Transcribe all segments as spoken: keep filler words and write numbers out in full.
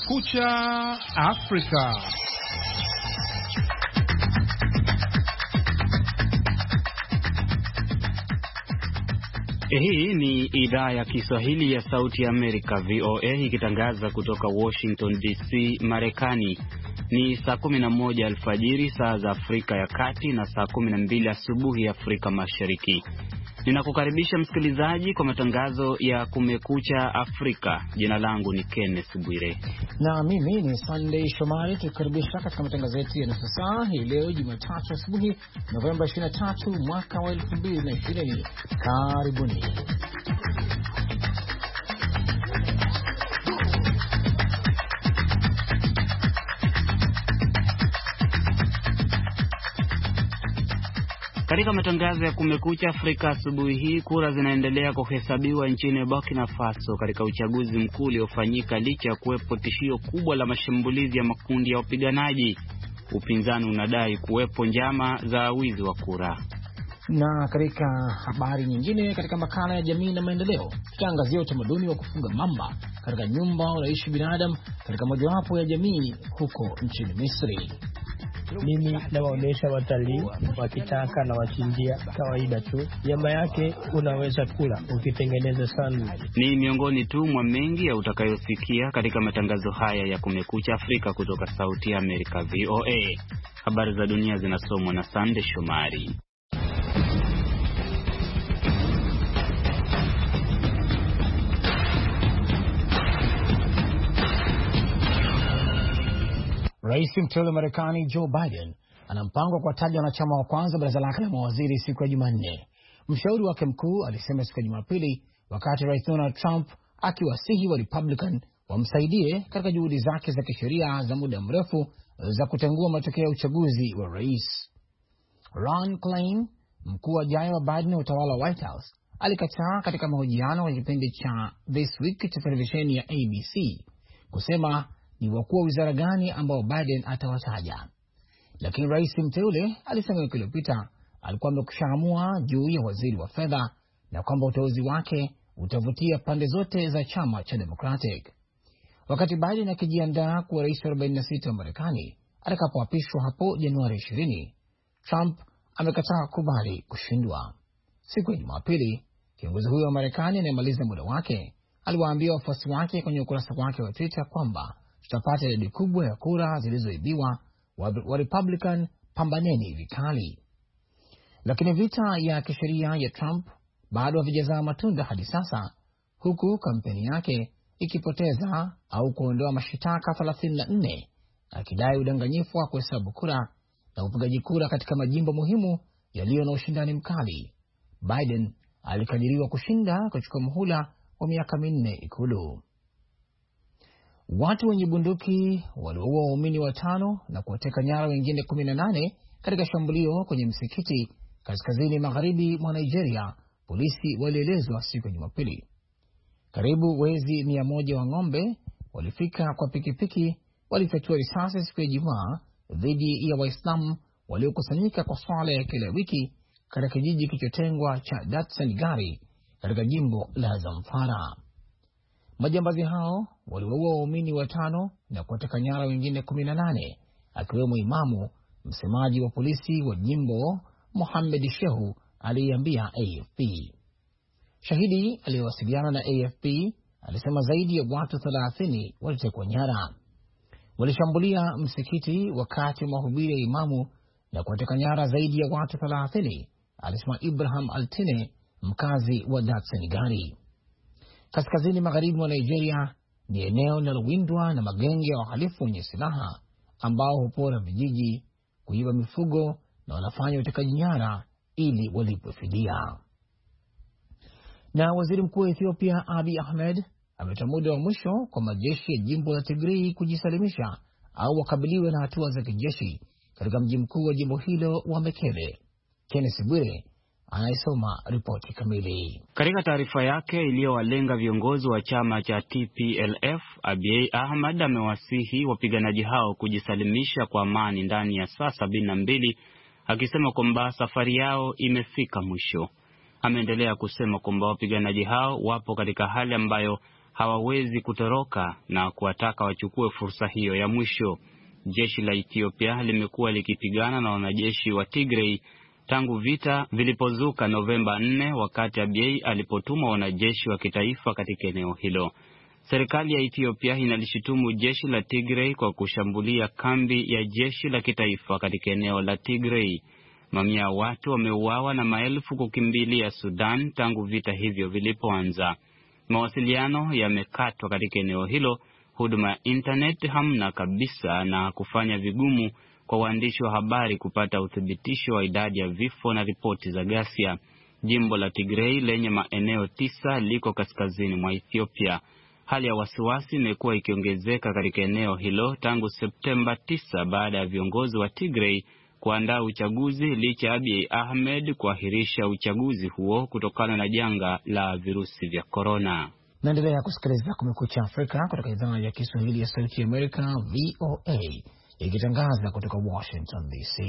Kumekucha Afrika. Hii ni idhaa ya Kiswahili ya Sauti ya Amerika V O A ikitangaza kutoka Washington D C, Marekani. Ni saa kumi na moja alfajiri saa za Afrika ya Kati na saa kumi na mbili asubuhi Afrika Mashariki. Ninakukaribisha msikilizaji kwa matangazo ya Kumekucha Afrika. Jina langu ni Kenneth Bwire. Na mimi ni Sunday Shomari, tukaribisha katika matangazo yetu ya nusu saa hii leo Jumatatu asubuhi Novemba ishirini na tatu mwaka wa elfu mbili na ishirini. Karibuni. Katika matangazo ya Kumekucha Afrika asubuhi hii, kura zinaendelea kuhesabiwa nchini Burkina Faso katika uchaguzi mkuu uliofanyika licha ya kuwepo tishio kubwa la mashambulizi ya makundi ya wapiganaji. Upinzani unadai kuwepo njama za wizi wa kura. Na katika habari nyingine, katika makala ya jamii na maendeleo, tutaangazia utamaduni wa kufunga mamba katika nyumba wanaishi binadamu katika mojawapo ya jamii huko nchini Misri. Mimi nawaonesha watalii wakitaka na wachinjia kawaida tu. Nyama yake unaweza kula ukitengeneza sana. Ni miongoni tu mwa mengi ya utakayosikia katika matangazo haya ya Kumekucha Afrika kutoka Sauti ya Amerika V O A. Habari za dunia zinasomwa na Sande Shomari. Rais mteule wa Marekani Joe Biden ana mpango kwa taja wanachama wa kwanza baraza lake la mawaziri siku ya Jumanne. Mshauri wake mkuu alisema siku ya Jumapili wakati Rais Donald Trump akiwasihi wa Republican wamsaidie katika juhudi zake za kisheria za muda mrefu za kutengua matokeo ya uchaguzi wa rais. Ron Klain, mkuu ajaye wa Biden wa utawala wa White House, alikataa katika mahojiano kwenye kipindi cha This Week cha televisheni ya A B C kusema ni wakuu wa wizara gani ambao Biden atawataja. Lakini rais mteule alisema wiki iliyopita alikuwa amekushaamua juu ya waziri wa fedha na kwamba uteuzi wake utavutia pande zote za chama cha Democratic. Wakati Biden akijiandaa kuwa rais wa arobaini na sita wa Marekani atakapoapishwa hapo Januari ishirini, Trump amekataa kubali kushindwa. Siku ya Jumapili, kiongozi huyo wa Marekani anayemaliza muda wake aliwaambia wafuasi wake kwenye ukurasa wake wa Twitter kwamba tutapata idadi kubwa ya kura zilizoibiwa, wa Republican pambaneni vikali. Lakini vita ya kisheria ya Trump bado havijazaa matunda hadi sasa, huku kampeni yake ikipoteza au kuondoa mashitaka thelathini na nne akidai udanganyifu wa kuhesabu kura na upigaji kura katika majimbo muhimu yaliyo na ushindani mkali. Biden alikadiriwa kushinda kuchukua muhula wa miaka minne Ikulu. Watu wenye bunduki waliwaua waumini watano na kuwateka nyara wengine kumi na nane katika shambulio kwenye msikiti kaskazini magharibi mwa Nigeria, polisi walielezwa siku ya Jumapili. Karibu wezi mia moja wa ng'ombe walifika kwa pikipiki, walifyatua risasi siku ya Ijumaa dhidi ya Waislamu waliokusanyika kwa swala ya kila wiki katika kijiji kilichotengwa cha Datsan Gari katika jimbo la Zamfara. Majambazi hao waliwaua waumini watano na kuwateka nyara wengine kumi na nane, akiwemo imamu. Msemaji wa polisi wa jimbo Mohamed Shehu aliambia A F P. Shahidi aliyewasiliana na A F P alisema zaidi ya watu thelathini walitekwa nyara. Walishambulia msikiti wakati wa mahubiri ya imamu na kuwateka nyara zaidi ya watu thelathini, alisema Ibrahim Altine, mkazi wa Datsan Gari. Kaskazini magharibi mwa Nigeria ni eneo linalowindwa na magenge ya wahalifu wenye silaha ambao hupora vijiji, kuiba mifugo na wanafanya utekaji nyara ili walipwe fidia. Na waziri mkuu wa Ethiopia Abiy Ahmed ametoa muda wa mwisho kwa majeshi ya jimbo la Tigray kujisalimisha au wakabiliwe na hatua za kijeshi katika mji mkuu wa jimbo hilo wa Mekele. Kenneth Bwire anaisoma ripoti kamili. Katika taarifa yake iliyowalenga viongozi wa chama cha T P L F, Abiy Ahmed amewasihi wapiganaji hao kujisalimisha kwa amani ndani ya saa sabini na mbili, akisema kwamba safari yao imefika mwisho. Ameendelea kusema kwamba wapiganaji hao wapo katika hali ambayo hawawezi kutoroka na kuwataka wachukue fursa hiyo ya mwisho. Jeshi la Ethiopia limekuwa likipigana na wanajeshi wa Tigray tangu vita vilipozuka Novemba nne, wakati Abiy alipotuma wanajeshi wa kitaifa katika eneo hilo. Serikali ya Ethiopia inalishutumu jeshi la Tigray kwa kushambulia kambi ya jeshi la kitaifa katika eneo la Tigray. Mamia ya watu wameuawa na maelfu kukimbilia Sudan tangu vita hivyo vilipoanza. Mawasiliano yamekatwa katika eneo hilo, huduma ya internet hamna kabisa, na kufanya vigumu kwa waandishi wa habari kupata uthibitisho wa idadi ya vifo na ripoti za ghasia. Jimbo la Tigray lenye maeneo tisa liko kaskazini mwa Ethiopia. Hali ya wasiwasi imekuwa ikiongezeka katika eneo hilo tangu Septemba tisa baada ya viongozi wa Tigray kuandaa uchaguzi licha ya Abiy Ahmed kuahirisha uchaguzi huo kutokana na janga la virusi vya korona. Naendelea kusikiliza Kumekucha Afrika kutoka idhaa ya Kiswahili ya Sauti ya Amerika V O A ikitangaza kutoka Washington D C.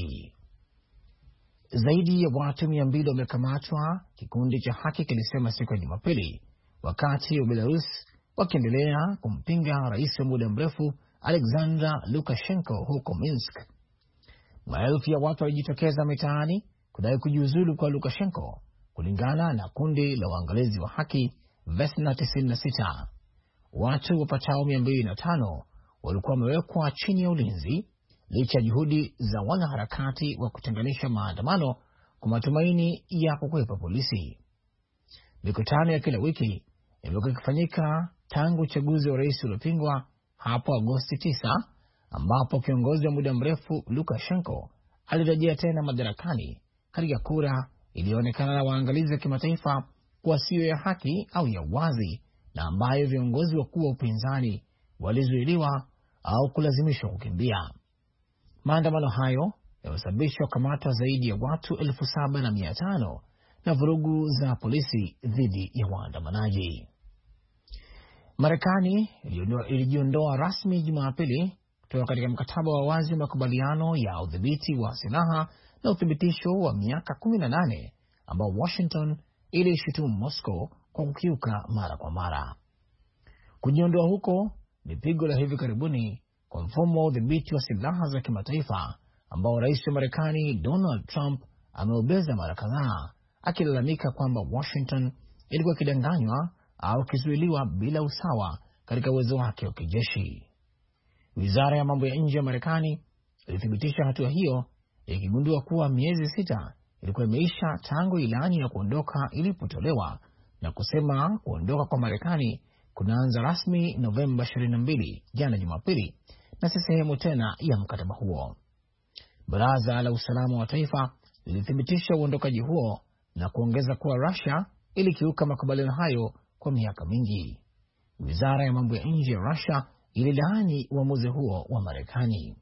Zaidi ya watu mia mbili wamekamatwa, kikundi cha haki kilisema siku ya Jumapili, wakati wa Belarus wakiendelea kumpinga rais wa muda mrefu Alexander Lukashenko huko Minsk. Maelfu ya watu walijitokeza mitaani kudai kujiuzulu kwa Lukashenko, kulingana na kundi la waangalizi wa haki Vesna tisini na sita. Watu wapatao mia mbili na tano walikuwa wamewekwa chini ya ulinzi licha juhudi za wanaharakati wa kutenganisha maandamano kwa matumaini ya kukwepa polisi. Mikutano ya kila wiki imekuwa ikifanyika tangu uchaguzi wa rais uliopingwa hapo Agosti tisa, ambapo kiongozi wa muda mrefu Lukashenko alirejea tena madarakani katika kura iliyoonekana na waangalizi wa kimataifa kuwa siyo ya haki au ya wazi, na ambayo viongozi wakuu wa upinzani walizuiliwa au kulazimishwa kukimbia. Maandamano hayo yamesababisha kukamatwa zaidi ya watu elfu saba na mia tano na vurugu za polisi dhidi ya waandamanaji. Marekani ilijiondoa rasmi Jumapili kutoka katika mkataba wa wazi wa makubaliano ya udhibiti wa silaha na uthibitisho wa miaka kumi na nane ambao Washington ilishutumu Moscow kwa kukiuka mara kwa mara. Kujiondoa huko ni pigo la hivi karibuni kwa mfumo wa udhibiti wa silaha za kimataifa ambao rais wa Marekani Donald Trump ameubeza mara kadhaa, akilalamika kwamba Washington ilikuwa ikidanganywa au kizuiliwa bila usawa katika uwezo wake wa kijeshi. Wizara ya mambo ya nje ya Marekani ilithibitisha hatua hiyo, ikigundua kuwa miezi sita ilikuwa imeisha tangu ilani ya kuondoka ilipotolewa, na kusema kuondoka kwa Marekani kunaanza rasmi Novemba ishirini na mbili, jana Jumapili, na si sehemu tena ya mkataba huo. Baraza la Usalama wa Taifa lilithibitisha uondokaji huo na kuongeza kuwa Russia ilikiuka makubaliano hayo kwa miaka mingi. Wizara ya mambo ya nje ya Russia ililaani uamuzi huo wa Marekani.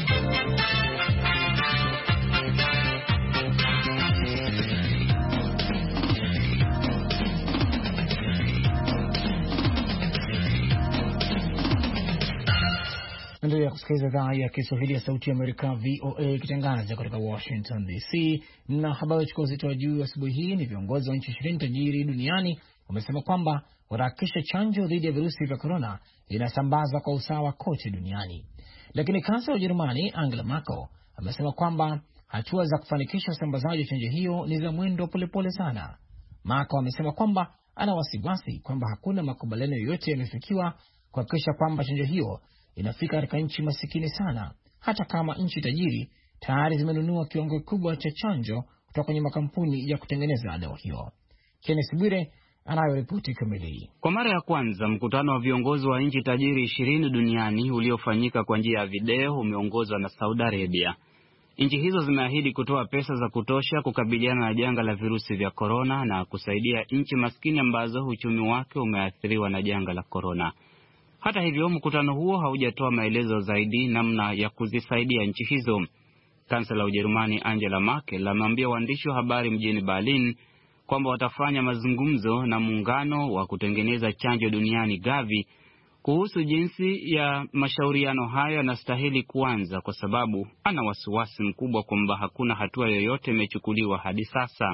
Ndio kusikiliza idhaa ya Kiswahili ya Sauti ya Amerika V O A ikitangaza kutoka Washington D C. Na habari chukua uzito wa juu asubuhi hii ni viongozi wa nchi ishirini tajiri duniani wamesema kwamba watahakikisha chanjo dhidi ya virusi vya korona inasambazwa kwa usawa kote duniani. Lakini kansela wa Ujerumani Angela Merkel amesema kwamba hatua za kufanikisha usambazaji wa chanjo hiyo ni za mwendo polepole sana. Merkel amesema kwamba ana wasiwasi kwamba hakuna makubaliano yoyote yamefikiwa kuhakikisha kwamba chanjo hiyo inafika katika nchi masikini sana, hata kama nchi tajiri tayari zimenunua kiwango kikubwa cha chanjo kutoka kwenye makampuni ya kutengeneza dawa hiyo. Kenneth Bwire anayo ripoti kamili. Kwa mara ya kwanza mkutano wa viongozi wa nchi tajiri ishirini duniani uliofanyika kwa njia ya video umeongozwa na Saudi Arabia. Nchi hizo zimeahidi kutoa pesa za kutosha kukabiliana na janga la virusi vya korona na kusaidia nchi maskini ambazo uchumi wake umeathiriwa na janga la korona. Hata hivyo, mkutano huo haujatoa maelezo zaidi namna ya kuzisaidia nchi hizo. Kansela wa Ujerumani Angela Merkel ameambia waandishi wa habari mjini Berlin kwamba watafanya mazungumzo na muungano wa kutengeneza chanjo duniani Gavi kuhusu jinsi ya mashauriano hayo yanastahili kuanza, kwa sababu ana wasiwasi mkubwa kwamba hakuna hatua yoyote imechukuliwa hadi sasa.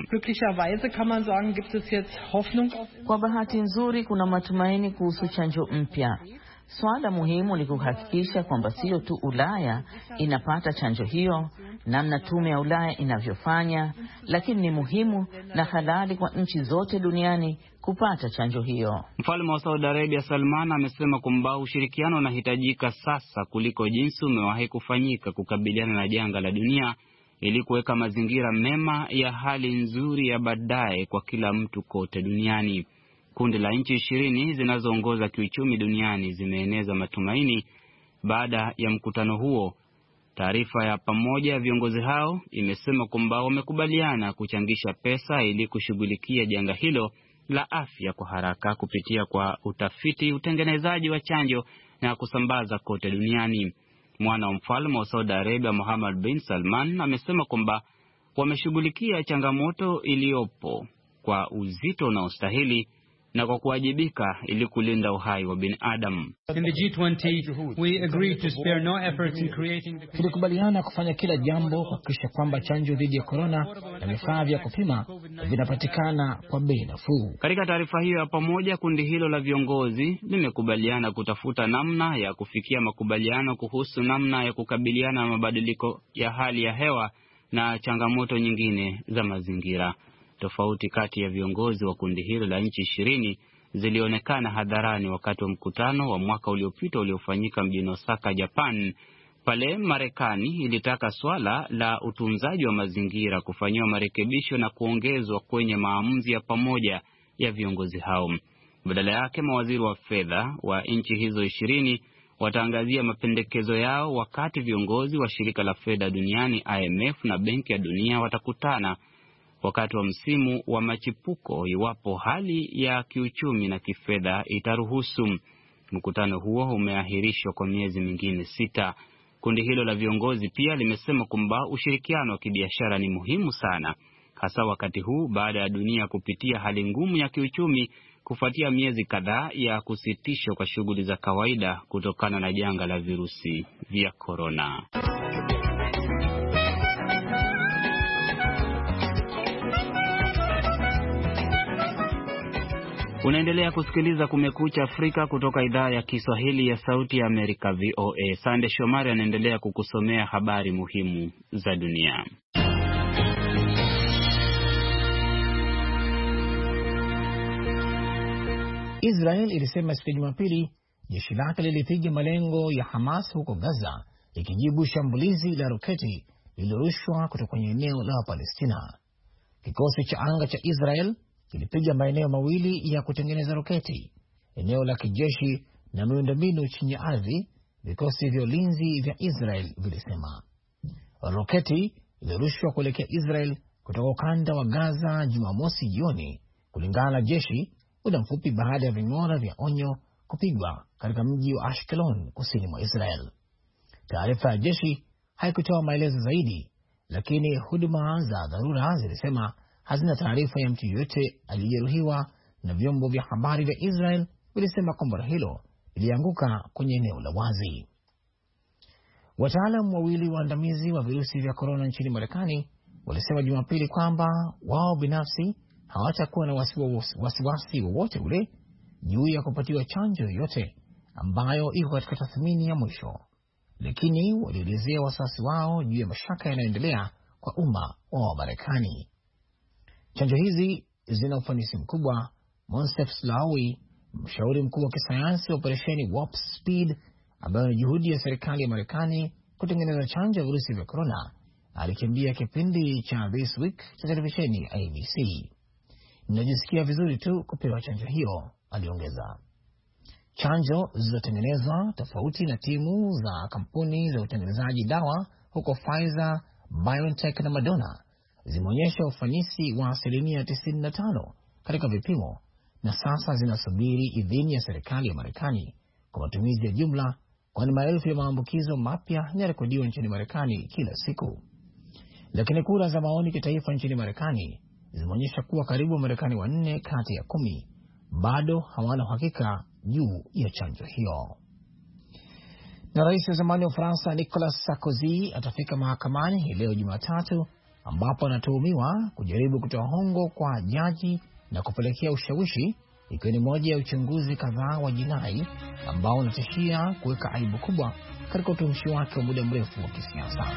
Kwa bahati nzuri, kuna matumaini kuhusu chanjo mpya. Swala muhimu ni kuhakikisha kwamba sio tu Ulaya inapata chanjo hiyo namna tume ya Ulaya inavyofanya, lakini ni muhimu na halali kwa nchi zote duniani kupata chanjo hiyo. Mfalme wa Saudi Arabia Salman amesema kwamba ushirikiano unahitajika sasa kuliko jinsi umewahi kufanyika kukabiliana na janga la dunia, ili kuweka mazingira mema ya hali nzuri ya baadaye kwa kila mtu kote duniani. Kundi la nchi ishirini zinazoongoza kiuchumi duniani zimeeneza matumaini baada ya mkutano huo. Taarifa ya pamoja ya viongozi hao imesema kwamba wamekubaliana kuchangisha pesa ili kushughulikia janga hilo la afya kwa haraka kupitia kwa utafiti, utengenezaji wa chanjo na kusambaza kote duniani. Mwana wa mfalme wa Saudi Arabia Mohammed bin Salman amesema kwamba wameshughulikia changamoto iliyopo kwa uzito unaostahili na kwa kuwajibika ili kulinda uhai wa binadamu. Tulikubaliana kufanya kila jambo kuhakikisha kwamba chanjo dhidi ya korona na vifaa vya kupima vinapatikana kwa bei nafuu. Katika taarifa hiyo ya pamoja, kundi hilo la viongozi limekubaliana kutafuta namna ya kufikia makubaliano kuhusu namna ya kukabiliana na mabadiliko ya hali ya hewa na changamoto nyingine za mazingira. Tofauti kati ya viongozi wa kundi hilo la nchi ishirini zilionekana hadharani wakati wa mkutano wa mwaka uliopita uliofanyika mjini Osaka, Japan, pale Marekani ilitaka swala la utunzaji wa mazingira kufanyiwa marekebisho na kuongezwa kwenye maamuzi ya pamoja ya viongozi hao. Badala yake, mawaziri wa fedha wa nchi hizo ishirini wataangazia mapendekezo yao wakati viongozi wa shirika la fedha duniani I M F na Benki ya Dunia watakutana wakati wa msimu wa machipuko, iwapo hali ya kiuchumi na kifedha itaruhusu. Mkutano huo umeahirishwa kwa miezi mingine sita. Kundi hilo la viongozi pia limesema kwamba ushirikiano wa kibiashara ni muhimu sana, hasa wakati huu baada ya dunia kupitia hali ngumu ya kiuchumi kufuatia miezi kadhaa ya kusitishwa kwa shughuli za kawaida kutokana na janga la virusi vya korona. Unaendelea kusikiliza Kumekucha Afrika kutoka idhaa ya Kiswahili ya Sauti ya Amerika V O A. Sande Shomari anaendelea kukusomea habari muhimu za dunia. Israel ilisema siku ya Jumapili jeshi lake lilipiga malengo ya Hamas huko Gaza, ikijibu shambulizi la roketi lililorushwa kutoka kwenye eneo la Palestina. Kikosi cha anga cha Israel kilipiga maeneo mawili ya kutengeneza roketi, eneo la kijeshi na miundombinu chini ya ardhi, vikosi vya ulinzi vya Israel vilisema. Roketi ilirushwa kuelekea Israel kutoka ukanda wa Gaza Jumamosi jioni, kulingana na jeshi, muda mfupi baada ya ving'ora vya onyo kupigwa katika mji wa Ashkelon kusini mwa Israel. Taarifa ya jeshi haikutoa maelezo zaidi, lakini huduma za dharura zilisema hazina taarifa ya mtu yoyote aliyejeruhiwa, na vyombo vya habari vya Israel vilisema kombora hilo lilianguka kwenye eneo la wazi. Wataalamu wawili waandamizi wa virusi vya korona nchini Marekani walisema Jumapili kwamba wao binafsi hawatakuwa na wasiwasi wowote ule juu ya kupatiwa chanjo yoyote ambayo iko katika tathmini ya mwisho, lakini walielezea wasiwasi wao juu ya mashaka yanayoendelea kwa umma wa Marekani. Chanjo hizi zina ufanisi mkubwa. Monsef Slaoui, mshauri mkuu wa kisayansi wa operesheni Warp Speed, ambayo ni juhudi ya serikali ya Marekani kutengeneza chanjo ya virusi vya korona, alikiambia kipindi cha This Week cha televisheni A B C. Ninajisikia vizuri tu kupewa chanjo hiyo, aliongeza. Chanjo zilizotengenezwa tofauti na timu za kampuni za utengenezaji dawa huko Pfizer, BioNTech na Moderna zimeonyesha ufanisi wa asilimia tisini na tano katika vipimo, na sasa zinasubiri idhini ya serikali ya Marekani kwa matumizi ya jumla, kwani maelfu ya maambukizo mapya yanarekodiwa nchini Marekani kila siku. Lakini kura za maoni kitaifa nchini Marekani zimeonyesha kuwa karibu Marekani wanne kati ya kumi bado hawana uhakika juu ya chanjo hiyo. Na rais wa zamani wa Ufaransa Nicolas Sarkozy atafika mahakamani hii leo Jumatatu, ambapo anatuhumiwa kujaribu kutoa hongo kwa jaji na kupelekea ushawishi, ikiwa ni moja ya uchunguzi kadhaa wa jinai ambao unatishia kuweka aibu kubwa katika utumishi wake wa muda mrefu wa kisiasa.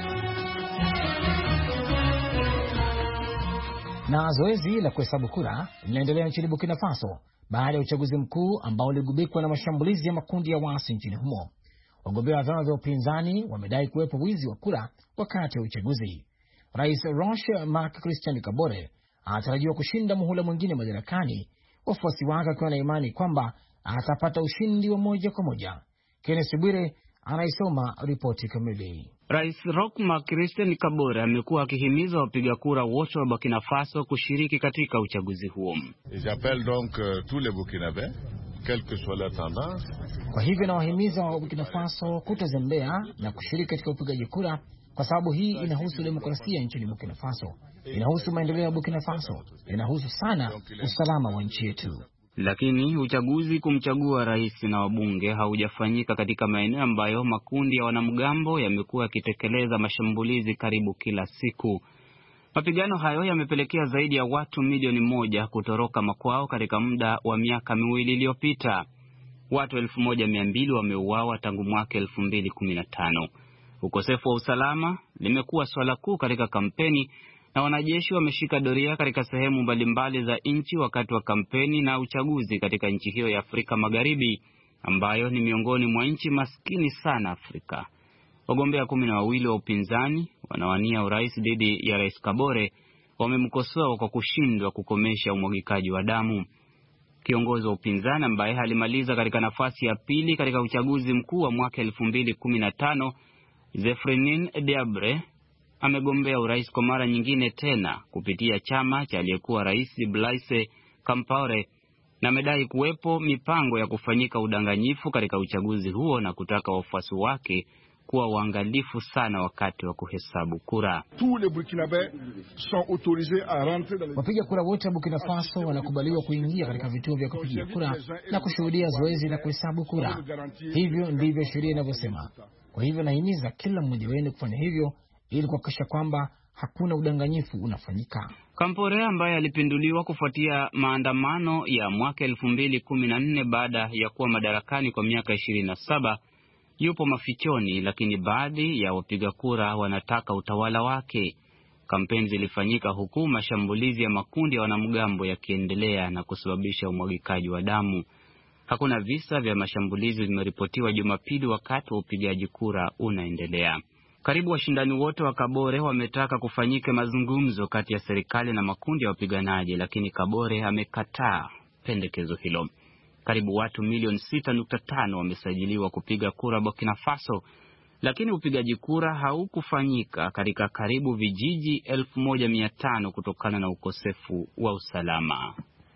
Na zoezi la kuhesabu kura linaendelea nchini Burkina Faso baada ya uchaguzi mkuu ambao uligubikwa na mashambulizi ya makundi ya waasi nchini humo. Wagombea wa vyama vya upinzani wamedai kuwepo wizi wa kura wakati wa uchaguzi. Rais Roch Marc Christian Kabore anatarajiwa kushinda muhula mwingine madarakani, wafuasi wake wakiwa na imani kwamba atapata ushindi wa moja kwa moja. Kenneth Bwire anaisoma ripoti kamili. Rais Roch Marc Christian Kabore amekuwa akihimiza wapiga kura wote wa Burkina Faso kushiriki katika uchaguzi huo. J'appelle donc tous les Burkinabés, quelle que soit leur tendance. Kwa hivyo nawahimiza wa Burkina Faso kutozembea na kushiriki katika upigaji kura, kwa sababu hii inahusu demokrasia nchini Burkina Faso, inahusu maendeleo ya Burkina Faso, inahusu sana usalama wa nchi yetu. Lakini uchaguzi kumchagua rais na wabunge haujafanyika katika maeneo ambayo makundi ya wanamgambo yamekuwa yakitekeleza mashambulizi karibu kila siku. Mapigano hayo yamepelekea zaidi ya watu milioni moja kutoroka makwao katika muda wa miaka miwili iliyopita. Watu elfu moja mia mbili wameuawa tangu mwaka elfu mbili kumi na tano. Ukosefu wa usalama limekuwa swala kuu katika kampeni, na wanajeshi wameshika doria katika sehemu mbalimbali za nchi wakati wa kampeni na uchaguzi katika nchi hiyo ya Afrika Magharibi, ambayo ni miongoni mwa nchi maskini sana Afrika. Wagombea kumi na wawili wa upinzani wanawania urais dhidi ya Rais Kabore wamemkosoa kwa kushindwa kukomesha umwagikaji wa damu. Kiongozi wa upinzani ambaye alimaliza katika nafasi ya pili katika uchaguzi mkuu wa mwaka elfu mbili kumi na tano, Zefrinin Diabre, amegombea urais kwa mara nyingine tena kupitia chama cha aliyekuwa rais Blaise Compaore, na amedai kuwepo mipango ya kufanyika udanganyifu katika uchaguzi huo na kutaka wafuasi wake kuwa waangalifu sana wakati wa kuhesabu kura. Wapiga kura wote wa Burkina Faso wanakubaliwa kuingia katika vituo vya kupigia kura na kushuhudia zoezi la kuhesabu kura. Hivyo ndivyo sheria inavyosema. Kwa hivyo nahimiza kila mmoja wenu kufanya hivyo ili kuhakikisha kwamba hakuna udanganyifu unafanyika. Compaore ambaye alipinduliwa kufuatia maandamano ya mwaka elfu mbili kumi na nne baada ya kuwa madarakani kwa miaka ishirini na saba, yupo mafichoni, lakini baadhi ya wapiga kura wanataka utawala wake. Kampeni zilifanyika huku mashambulizi ya makundi ya wanamgambo yakiendelea na kusababisha umwagikaji wa damu. Hakuna visa vya mashambulizi vimeripotiwa Jumapili wakati wa upigaji kura unaendelea. Karibu washindani wote wa Kabore wametaka kufanyike mazungumzo kati ya serikali na makundi ya wapiganaji, lakini Kabore amekataa pendekezo hilo. Karibu watu milioni sita nukta tano wamesajiliwa kupiga kura Burkina Faso, lakini upigaji kura haukufanyika katika karibu vijiji elfu moja mia tano kutokana na ukosefu wa usalama.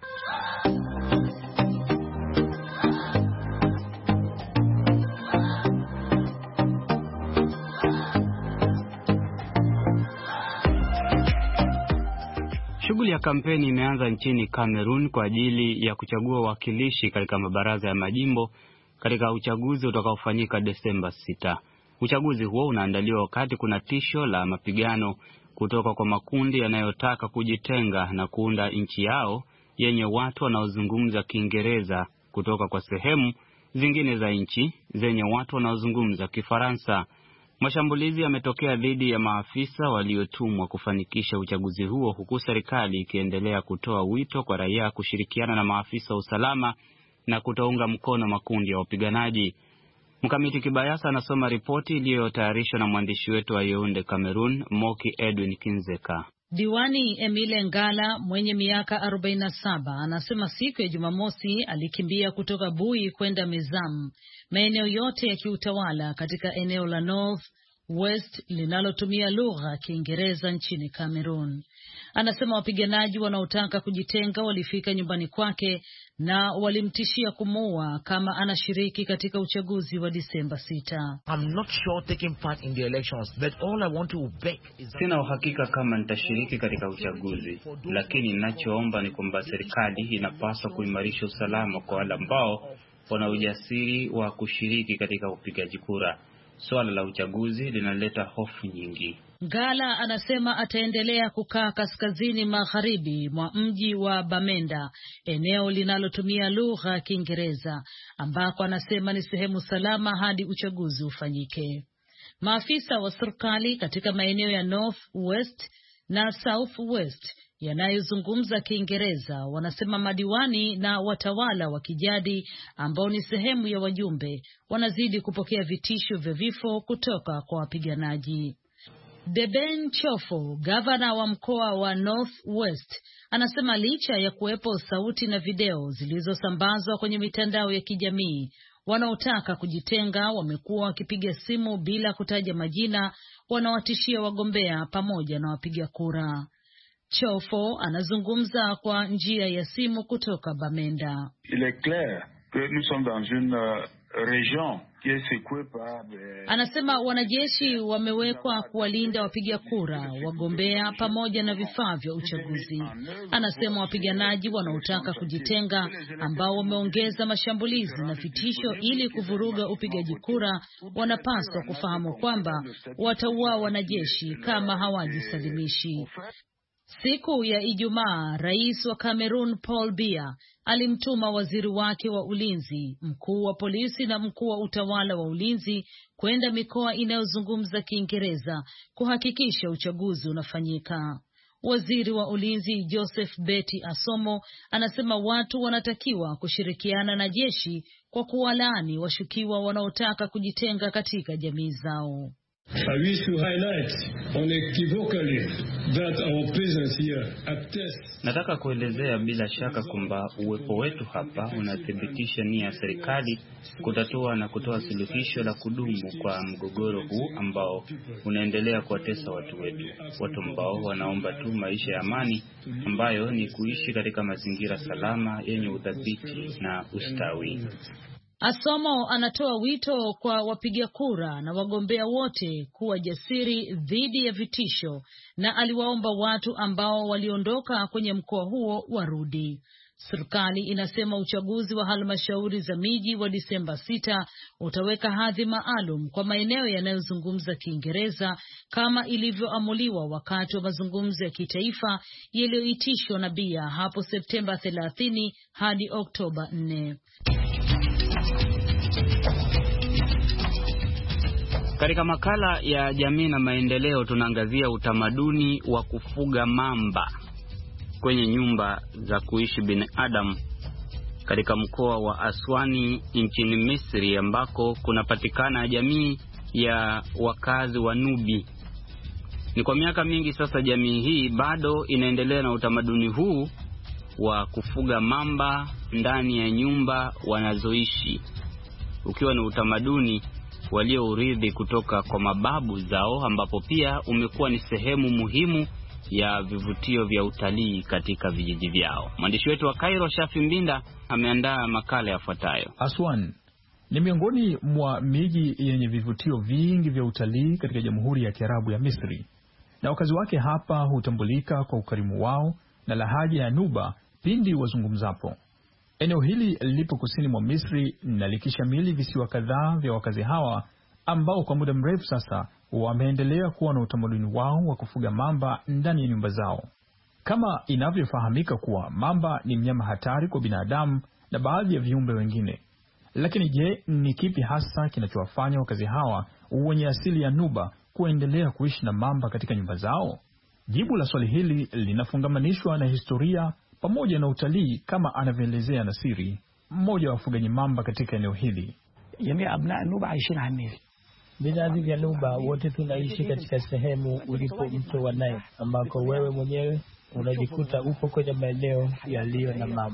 Shughuli ya kampeni imeanza nchini Cameroon kwa ajili ya kuchagua wakilishi katika mabaraza ya majimbo katika uchaguzi utakaofanyika Desemba sita. Uchaguzi huo unaandaliwa wakati kuna tisho la mapigano kutoka kwa makundi yanayotaka kujitenga na kuunda nchi yao yenye watu wanaozungumza Kiingereza kutoka kwa sehemu zingine za nchi zenye watu wanaozungumza Kifaransa. Mashambulizi yametokea dhidi ya maafisa waliotumwa kufanikisha uchaguzi huo, huku serikali ikiendelea kutoa wito kwa raia kushirikiana na maafisa wa usalama na kutounga mkono makundi ya wapiganaji. Mkamiti Kibayasa anasoma ripoti iliyotayarishwa na mwandishi wetu wa Yaounde, Cameroon, Moki Edwin Kinzeka. Diwani Emile Ngala mwenye miaka arobaini na saba anasema siku ya Jumamosi alikimbia kutoka Bui kwenda Mezam, maeneo yote ya kiutawala katika eneo la North West linalotumia lugha ya Kiingereza nchini Cameroon. Anasema wapiganaji wanaotaka kujitenga walifika nyumbani kwake na walimtishia kumuua kama anashiriki katika uchaguzi wa Disemba sita. I'm not sure taking part in the elections, but all I want to beg is that... Sina uhakika kama nitashiriki katika uchaguzi, lakini ninachoomba ni kwamba serikali inapaswa kuimarisha usalama kwa wale ambao wana ujasiri wa kushiriki katika upigaji kura. Swala la uchaguzi linaleta hofu nyingi. Gala anasema ataendelea kukaa kaskazini magharibi mwa mji wa Bamenda, eneo linalotumia lugha ya Kiingereza, ambako anasema ni sehemu salama hadi uchaguzi ufanyike. Maafisa wa serikali katika maeneo ya North West na South West yanayozungumza Kiingereza wanasema madiwani na watawala wa kijadi ambao ni sehemu ya wajumbe wanazidi kupokea vitisho vya vifo kutoka kwa wapiganaji. Deben Chofo, gavana wa mkoa wa North West, anasema licha ya kuwepo sauti na video zilizosambazwa kwenye mitandao ya kijamii, wanaotaka kujitenga wamekuwa wakipiga simu bila kutaja majina, wanawatishia wagombea pamoja na wapiga kura. Chofo anazungumza kwa njia ya simu kutoka Bamenda. Il est clair que nous sommes dans une région qui est secouée par des... Anasema wanajeshi wamewekwa kuwalinda wapiga kura, wagombea pamoja na vifaa vya uchaguzi. Anasema wapiganaji wanaotaka kujitenga ambao wameongeza mashambulizi na vitisho ili kuvuruga upigaji kura wanapaswa kufahamu kwamba watauawa wanajeshi kama hawajisalimishi. Siku ya Ijumaa, rais wa Cameroon Paul Biya alimtuma waziri wake wa ulinzi, mkuu wa polisi na mkuu wa utawala wa ulinzi kwenda mikoa inayozungumza Kiingereza kuhakikisha uchaguzi unafanyika. Waziri wa ulinzi Joseph Beti Asomo anasema watu wanatakiwa kushirikiana na jeshi kwa kuwalaani washukiwa wanaotaka kujitenga katika jamii zao. I wish to highlight unequivocally that our presence here attests. Nataka kuelezea bila shaka kwamba uwepo wetu hapa unathibitisha nia ya serikali kutatua na kutoa suluhisho la kudumu kwa mgogoro huu ambao unaendelea kuwatesa watu wetu, watu ambao wanaomba tu maisha ya amani ambayo ni kuishi katika mazingira salama yenye udhabiti na ustawi. Asomo anatoa wito kwa wapiga kura na wagombea wote kuwa jasiri dhidi ya vitisho na aliwaomba watu ambao waliondoka kwenye mkoa huo warudi. Serikali inasema uchaguzi wa halmashauri za miji wa Disemba sita utaweka hadhi maalum kwa maeneo yanayozungumza Kiingereza kama ilivyoamuliwa wakati wa mazungumzo ya kitaifa yaliyoitishwa na Biya hapo Septemba thelathini hadi Oktoba nne. Katika makala ya jamii na maendeleo tunaangazia utamaduni wa kufuga mamba kwenye nyumba za kuishi binadamu katika mkoa wa Aswani nchini Misri, ambako kunapatikana jamii ya wakazi wa Nubi. Ni kwa miaka mingi sasa jamii hii bado inaendelea na utamaduni huu wa kufuga mamba ndani ya nyumba wanazoishi, ukiwa ni utamaduni waliourithi kutoka kwa mababu zao, ambapo pia umekuwa ni sehemu muhimu ya vivutio vya utalii katika vijiji vyao. Mwandishi wetu wa Cairo Shafi Mbinda ameandaa makala yafuatayo. Aswan ni miongoni mwa miji yenye vivutio vingi vya utalii katika Jamhuri ya Kiarabu ya Misri, na wakazi wake hapa hutambulika kwa ukarimu wao na lahaja ya Nuba pindi wazungumzapo. Eneo hili lipo kusini mwa Misri na likishamili visiwa kadhaa vya wakazi hawa ambao kwa muda mrefu sasa wameendelea kuwa na utamaduni wao wa kufuga mamba ndani ya nyumba zao. Kama inavyofahamika kuwa mamba ni mnyama hatari kwa binadamu na baadhi ya viumbe wengine. Lakini je, ni kipi hasa kinachowafanya wakazi hawa wenye asili ya Nuba kuendelea kuishi na mamba katika nyumba zao? Jibu la swali hili linafungamanishwa na historia pamoja na utalii, kama anavyoelezea Nasiri, mmoja wa wafugaji mamba katika eneo hili. Jamii abna Nuba aishina hamili. Vizazi vya Nuba wote tunaishi katika sehemu ulipo mto wa Nile, ambako wewe mwenyewe unajikuta upo kwenye maeneo yaliyo na mamba.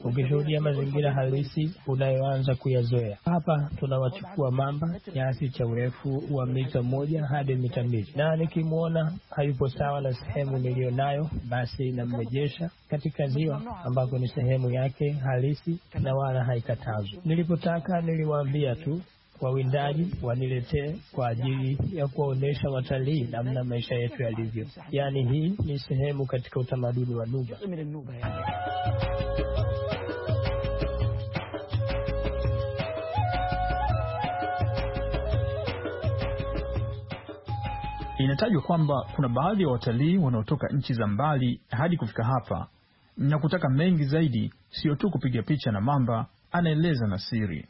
ukishuhudia mazingira halisi unayoanza kuyazoea. Hapa tunawachukua mamba kiasi cha urefu wa mita moja hadi mita mbili, na nikimwona hayupo sawa na sehemu nilionayo, basi namrejesha katika ziwa ambako ni sehemu yake halisi na wala haikatazwi. Nilipotaka niliwaambia tu wawindaji waniletee kwa ajili ya kuwaonesha watalii namna maisha yetu yalivyo. Yaani hii ni sehemu katika utamaduni wa Nuba. Inatajwa kwamba kuna baadhi ya watalii wanaotoka nchi za mbali hadi kufika hapa na kutaka mengi zaidi, sio tu kupiga picha na mamba, anaeleza Nasiri.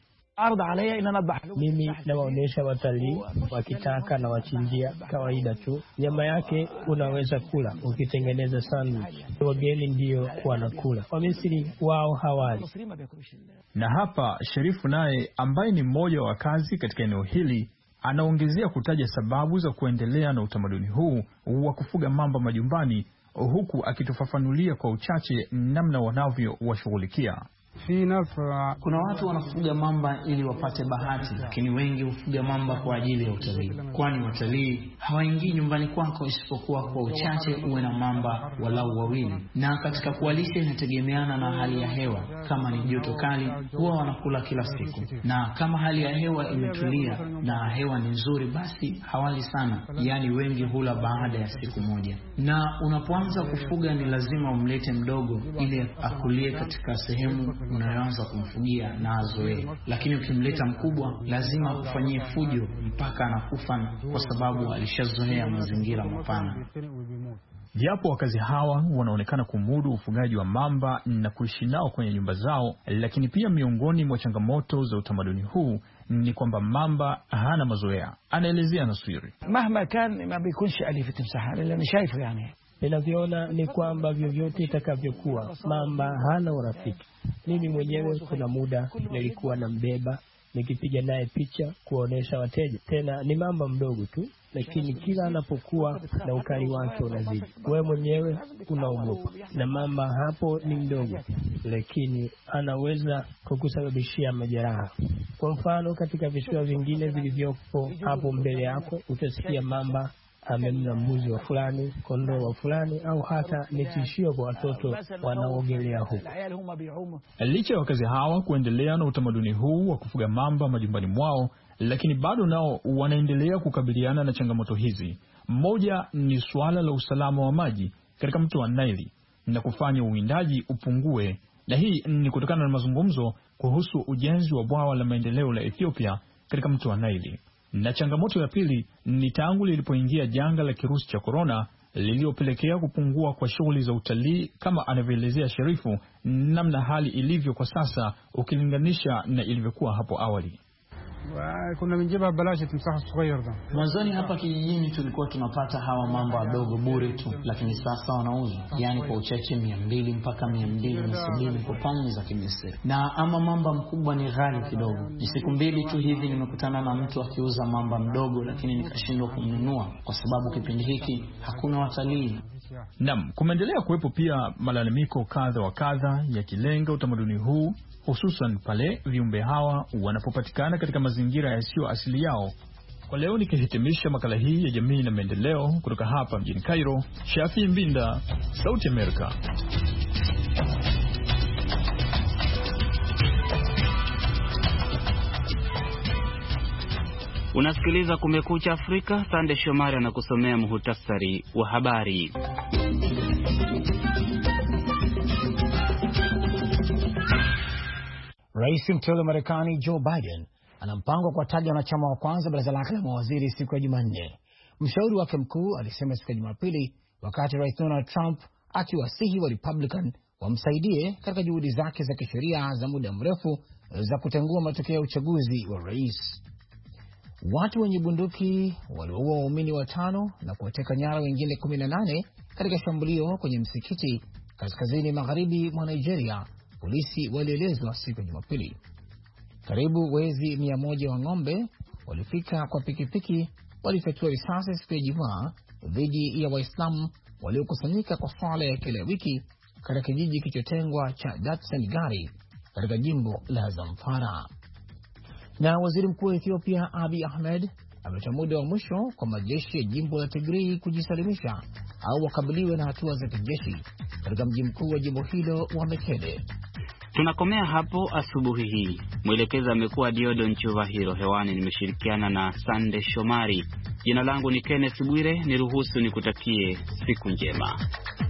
Mimi nawaonesha watalii wakitaka na wachinjia kawaida tu. Nyama yake unaweza kula ukitengeneza sandwich. Wageni ndio wanakula. Wamisri wao hawali. Na hapa Sherifu naye ambaye ni mmoja wa wakazi katika eneo hili anaongezea kutaja sababu za kuendelea na utamaduni huu wa kufuga mamba majumbani, huku akitufafanulia kwa uchache namna wanavyo washughulikia. Kuna watu wanafuga mamba ili wapate bahati, lakini wengi hufuga mamba kwa ajili ya utalii, kwani watalii hawaingii nyumbani kwako isipokuwa kwa uchache uwe na mamba walau wawili. Na katika kuwalisha inategemeana na hali ya hewa. Kama ni joto kali, huwa wanakula kila siku, na kama hali ya hewa imetulia na hewa ni nzuri, basi hawali sana, yaani wengi hula baada ya siku moja. Na unapoanza kufuga ni lazima umlete mdogo ili akulie katika sehemu unayoanza kumfugia na azoee. Lakini ukimleta mkubwa lazima akufanyie fujo mpaka anakufa, kwa sababu alishazoea mazingira mapana. Japo wakazi hawa wanaonekana kumudu ufugaji wa mamba na kuishi nao kwenye nyumba zao, lakini pia miongoni mwa changamoto za utamaduni huu ni kwamba mamba hana mazoea. Anaelezea Nasiri. Mahma kan ma bikunshi alifati msahara ila ni shaifu yani. Ninavyoona ni kwamba vyovyote itakavyokuwa, mamba hana urafiki. Mimi mwenyewe kuna muda nilikuwa na mbeba nikipiga naye picha kuonesha wateja. Tena ni mamba mdogo tu, lakini kila anapokuwa na ukali wake unazidi. Wewe mwenyewe unaogopa. Na mamba hapo ni mdogo, lakini anaweza kukusababishia majeraha. Kwa mfano, katika visiwa vingine vilivyopo hapo mbele yako, utasikia mamba amemna mbuzi wa fulani, kondoo wa fulani, au hata ni tishio kwa watoto wanaogelea huko. Licha ya wakazi hawa kuendelea na utamaduni huu wa kufuga mamba majumbani mwao, lakini bado nao wanaendelea kukabiliana na changamoto hizi. Mmoja ni suala la usalama wa maji katika mto wa Naili na kufanya uwindaji upungue, na hii ni kutokana na mazungumzo kuhusu ujenzi wa bwawa la maendeleo la Ethiopia katika mto wa Naili. Na changamoto ya pili ni tangu lilipoingia janga la kirusi cha korona liliopelekea kupungua kwa shughuli za utalii, kama anavyoelezea Sherifu namna hali ilivyo kwa sasa ukilinganisha na ilivyokuwa hapo awali. Kuna minjiba balashi tumsaha sughayr. Mwanzoni hapa kijijini tulikuwa tunapata hawa mamba wadogo bure tu, lakini sasa wanauzwa, yani kwa uchache mia mbili mpaka mia mbili na sabini kwa pauni za Kimisri. Na ama mamba mkubwa ni ghali kidogo. Ni siku mbili tu hivi nimekutana na mtu akiuza mamba mdogo, lakini nikashindwa kumnunua kwa sababu kipindi hiki hakuna watalii. Naam, kumeendelea kuwepo pia malalamiko kadha wa kadha yakilenga utamaduni huu, hususan pale viumbe hawa wanapopatikana katika mazingira yasiyo asili yao. Kwa leo nikihitimisha makala hii ya jamii na maendeleo kutoka hapa mjini Cairo, Shafi Mbinda, Sauti Amerika. Unasikiliza Kumekucha Afrika. Sande Shomari anakusomea muhtasari wa habari. Rais mteule wa Marekani Joe Biden ana mpango kwa taja wanachama wa kwanza baraza lake la mawaziri siku ya Jumanne. Mshauri wake mkuu alisema siku ya Jumapili, wakati Rais Donald Trump akiwasihi wa Republican wamsaidie katika juhudi zake za kisheria za muda mrefu za kutengua matokeo ya uchaguzi wa rais. Watu wenye bunduki waliwaua waumini watano na kuwateka nyara wengine kumi na nane katika shambulio kwenye msikiti kaskazini magharibi mwa Nigeria, polisi walielezwa siku ya Jumapili. Karibu wezi mia moja wa ng'ombe walifika kwa pikipiki, walifyatua risasi siku ya Ijumaa dhidi ya Waislamu waliokusanyika kwa swala ya kila wiki katika kijiji kilichotengwa cha Datsengari katika jimbo la Zamfara. Na waziri mkuu wa Ethiopia Abiy Ahmed ametoa muda wa mwisho kwa majeshi ya jimbo la Tigray kujisalimisha au wakabiliwe na hatua za kijeshi katika mji mkuu wa jimbo hilo wa Mekele. Tunakomea hapo asubuhi hii. Mwelekezi amekuwa Diodon Chuvahiro. Hewani nimeshirikiana na Sande Shomari. Jina langu ni Kenneth Bwire. Niruhusu nikutakie siku njema.